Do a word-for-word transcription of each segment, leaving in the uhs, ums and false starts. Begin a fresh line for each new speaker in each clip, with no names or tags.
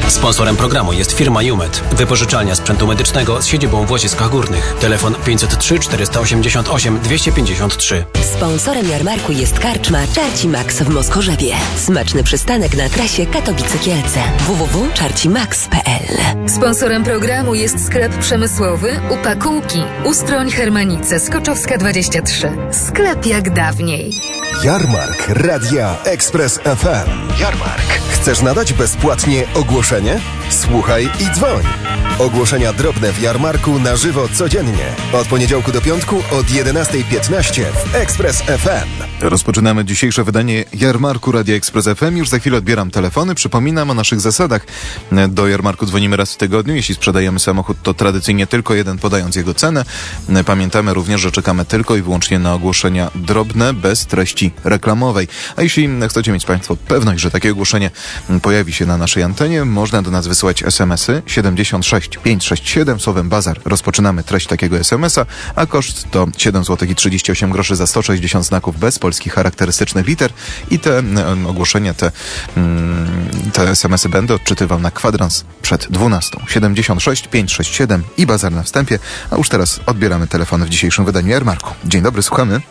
Sponsorem programu jest firma Jumet, wypożyczalnia sprzętu medycznego z siedzibą w Łaziskach Górnych. Telefon pięćset trzy czterysta osiemdziesiąt osiem dwieście pięćdziesiąt trzy.
Sponsorem jarmarku jest karczma Czarci Max w Moskorzewie. Smaczny przystanek na trasie Katowice-Kielce. w w w kropka czarcimax kropka p l.
Sponsorem programu jest sklep przemysłowy Upakułki. Ustroń Hermanice, Skoczowska dwadzieścia trzy. Sklep jak dawniej.
Jarmark Radia Express F M. Jarmark. Chcesz nadać bezpłatnie ogłoszenie? Słuchaj i dzwoń. Ogłoszenia drobne w Jarmarku na żywo codziennie. Od poniedziałku do piątku od jedenastej piętnaście w Express F M.
Rozpoczynamy dzisiejsze wydanie Jarmarku Radia Express F M. Już za chwilę odbieram telefony. Przypominam o naszych zasadach. Do Jarmarku dzwonimy raz w tygodniu. Jeśli sprzedajemy samochód, to tradycyjnie tylko jeden, podając jego cenę. Pamiętamy również, że czekamy tylko i wyłącznie na ogłoszenia drobne, bez treści reklamowej. A jeśli chcecie mieć Państwo pewność, że takie ogłoszenie pojawi się na naszej antenie, można do nas wysyłać es em esy siedemdziesiąt sześć pięćset sześćdziesiąt siedem. Słowem bazar rozpoczynamy treść takiego es em esa, a koszt to siedem złotych i trzydzieści osiem groszy za sto sześćdziesiąt znaków bez polskich charakterystycznych liter i te um, ogłoszenia, te, um, te es em esy będę odczytywał na kwadrans przed dwunastą. siedemdziesiąt sześć pięćset sześćdziesiąt siedem i bazar na wstępie, a już teraz odbieramy telefony w dzisiejszym wydaniu Jarmarku. Dzień dobry, słuchamy.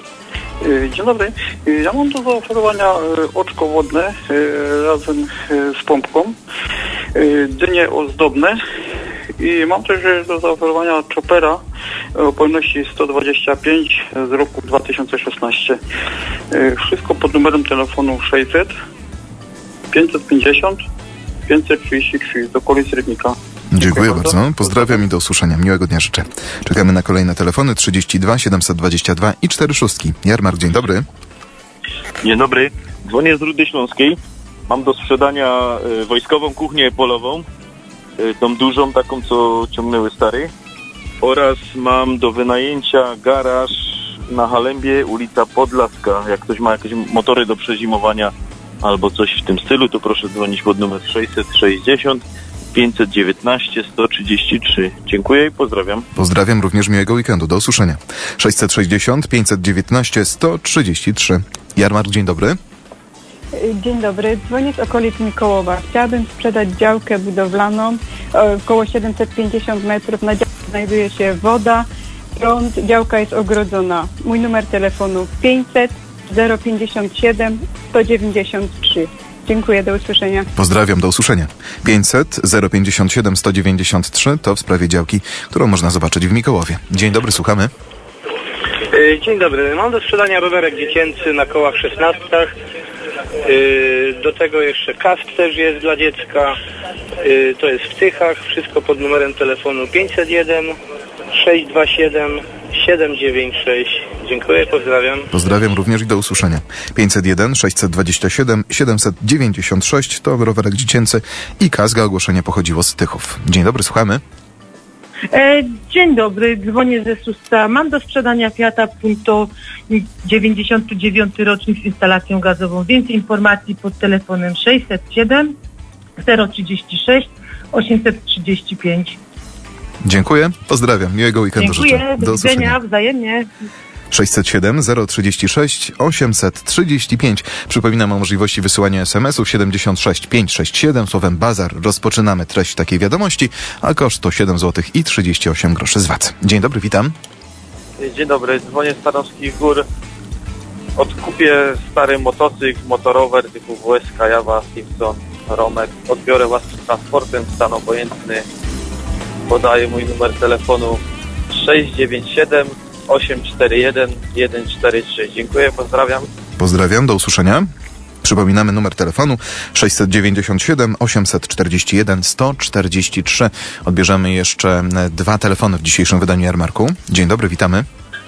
Dzień dobry. Ja mam do zaoferowania oczko wodne razem z pompką, dynie ozdobne i mam też do zaoferowania chopera o pojemności sto dwadzieścia pięć z roku dwa tysiące szesnaście. Wszystko pod numerem telefonu sześćset pięćset pięćdziesiąt pięćset trzydzieści trzy do okolic Rybnika.
Dziękuję, Dziękuję bardzo. bardzo. Pozdrawiam i do usłyszenia. Miłego dnia życzę. Czekamy na kolejne telefony trzydzieści dwa siedemset dwadzieścia dwa i cztery szóstki. Jarmark, dzień dobry.
Dzień dobry. Dzwonię z Rudy Śląskiej. Mam do sprzedania y, wojskową kuchnię polową. Y, tą dużą, taką co ciągnęły stary. Oraz mam do wynajęcia garaż na Halembie, ulica Podlaska. Jak ktoś ma jakieś motory do przezimowania albo coś w tym stylu, to proszę dzwonić pod numer sześćset sześćdziesiąt pięćset dziewiętnaście sto trzydzieści trzy. Dziękuję i pozdrawiam.
Pozdrawiam, również miłego weekendu. Do usłyszenia. sześćset sześćdziesiąt pięćset dziewiętnaście sto trzydzieści trzy. Jarmark, dzień dobry.
Dzień dobry. Dzwonię z okolic Mikołowa. Chciałabym sprzedać działkę budowlaną około siedemset pięćdziesiąt metrów. Na działce znajduje się woda, prąd. Działka jest ogrodzona. Mój numer telefonu pięćset zero pięćdziesiąt siedem sto dziewięćdziesiąt trzy. Dziękuję, do usłyszenia.
Pozdrawiam, do usłyszenia. pięćset zero pięćdziesiąt siedem sto dziewięćdziesiąt trzy to w sprawie działki, którą można zobaczyć w Mikołowie. Dzień dobry, słuchamy.
Dzień dobry. Mam do sprzedania rowerek dziecięcy na kołach szesnastkach. Do tego jeszcze kask też jest dla dziecka. To jest w Tychach. Wszystko pod numerem telefonu pięćset jeden sześćset dwadzieścia siedem siedem dziewięć sześć. Dziękuję, pozdrawiam.
Pozdrawiam również i do usłyszenia. pięćset jeden sześćset dwadzieścia siedem siedemset dziewięćdziesiąt sześć to rowerek dziecięcy i kask, a ogłoszenie pochodziło z Tychów. Dzień dobry, słuchamy.
E, dzień dobry, dzwonię ze Suszca. Mam do sprzedania Fiata Punto dziewięćdziesiąty dziewiąty rocznik z instalacją gazową. Więcej informacji pod telefonem sześćset siedem zero trzydzieści sześć osiemset trzydzieści pięć.
Dziękuję, pozdrawiam, miłego weekendu życzę.
Dziękuję, do widzenia, wzajemnie.
sześćset siedem zero trzydzieści sześć osiemset trzydzieści pięć. Przypominam o możliwości wysyłania es em esów siedemdziesiąt sześć pięćset sześćdziesiąt siedem. Słowem bazar rozpoczynamy treść takiej wiadomości, a koszt to siedem złotych i trzydzieści osiem groszy z V A T. Dzień dobry, witam.
Dzień dobry, dzwonię z Tarnowskich Gór. Odkupię stary motocykl, motorower typu W S K, Jawa, Simpson, Romek. Odbiorę własnym transportem, stan obojętny. Podaję mój numer telefonu sześć dziewięć siedem osiem cztery jeden jeden cztery trzy. Dziękuję, pozdrawiam.
Pozdrawiam, do usłyszenia. Przypominamy numer telefonu sześćset dziewięćdziesiąt siedem osiemset czterdzieści jeden sto czterdzieści trzy. Odbierzemy jeszcze dwa telefony w dzisiejszym wydaniu Jarmarku. Dzień dobry, witamy.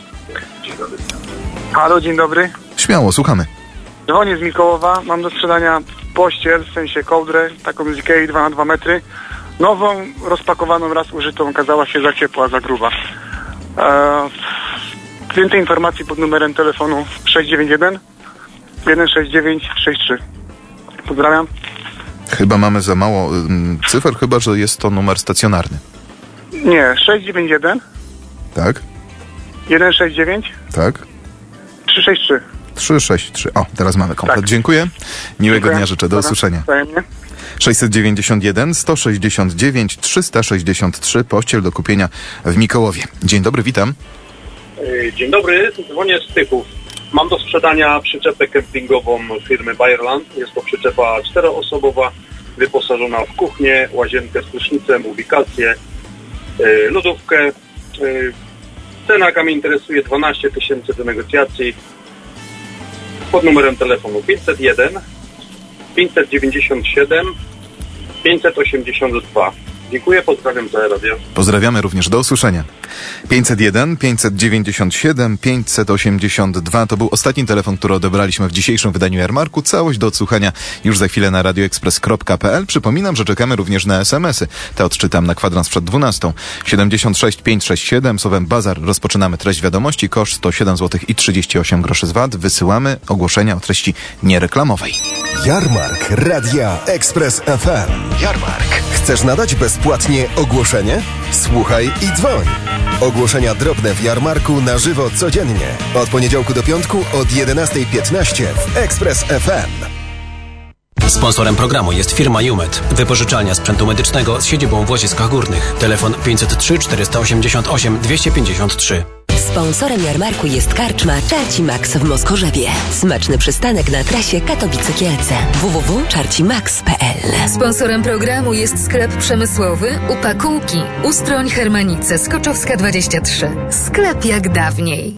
Halo, dzień dobry.
Śmiało, słuchamy.
Dzwonię z Mikołowa. Mam do sprzedania pościel, w sensie kołdrę, taką z Ikei dwa na dwa metry. Nową, rozpakowaną, raz użytą, okazała się za ciepła, za gruba. Eee, więcej informacji pod numerem telefonu sześć dziewięć jeden jeden sześć dziewięć sześć trzy. Pozdrawiam.
Chyba mamy za mało ym, cyfr, chyba że jest to numer stacjonarny.
Nie, sześć dziewięć jeden.
Tak.
jeden sześć dziewięć.
Tak.
trzy sześć trzy.
trzy sześć trzy. O, teraz mamy komplet. Tak. Dziękuję. Miłego
Dziękuję.
dnia życzę. Do
Dobra.
usłyszenia.
Wzajemnie.
sześćset dziewięćdziesiąt jeden sto sześćdziesiąt dziewięć trzysta sześćdziesiąt trzy, pościel do kupienia w Mikołowie. Dzień dobry, witam.
Dzień dobry, dzwonię z Tychów. Mam do sprzedania przyczepę kempingową firmy Bayerland. Jest to przyczepa czteroosobowa, wyposażona w kuchnię, łazienkę z prysznicem, ubikację, yy, lodówkę. Yy, cena, jaka mnie interesuje, dwanaście tysięcy do negocjacji. Pod numerem telefonu pięćset jeden pięćset dziewięćdziesiąt siedem pięćset osiemdziesiąt dwa. Dziękuję, pozdrawiam za radio.
Pozdrawiamy również, do usłyszenia. pięćset jeden pięćset dziewięćdziesiąt siedem pięćset osiemdziesiąt dwa to był ostatni telefon, który odebraliśmy w dzisiejszym wydaniu Jarmarku. Całość do odsłuchania już za chwilę na radioexpress kropka p l. Przypominam, że czekamy również na es em esy. Te odczytam na kwadrans przed dwunastą. siedemdziesiąt sześć pięćset sześćdziesiąt siedem, słowem bazar rozpoczynamy treść wiadomości. Koszt sto siedem złotych i trzydzieści osiem groszy z V A T. Wysyłamy ogłoszenia o treści niereklamowej.
Jarmark Radia Express F M. Jarmark. Chcesz nadać bezpłatnie ogłoszenie? Słuchaj i dzwoń. Ogłoszenia drobne w Jarmarku na żywo codziennie. Od poniedziałku do piątku od jedenastej piętnaście w Express F M.
Sponsorem programu jest firma Jumet, wypożyczalnia sprzętu medycznego z siedzibą w Łaziskach Górnych. Telefon pięćset trzy czterysta osiemdziesiąt osiem dwieście pięćdziesiąt trzy.
Sponsorem jarmarku jest karczma Czarci Max w Moskorzewie. Smaczny przystanek na trasie Katowice-Kielce. w w w kropka czarci max kropka p l.
Sponsorem programu jest sklep przemysłowy Upakułki. Ustroń Hermanice, Skoczowska dwadzieścia trzy. Sklep jak dawniej.